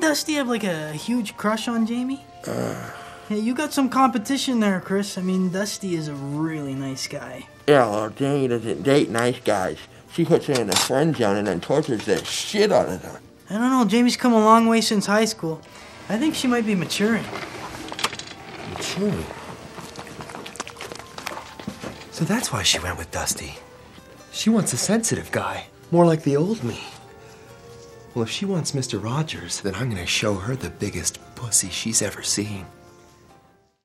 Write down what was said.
Dusty have like a huge crush on Jamie? Yeah, you got some competition there, Chris. I mean, Dusty is a really nice guy. Yeah, well, Jamie doesn't date nice guys. She puts them in the friend zone and then tortures the shit out of them. I don't know, Jamie's come a long way since high school. I think she might be maturing. Maturing? So that's why she went with Dusty. She wants a sensitive guy, more like the old me. Well, if she wants Mr. Rogers, then I'm gonna show her the biggest pussy she's ever seen.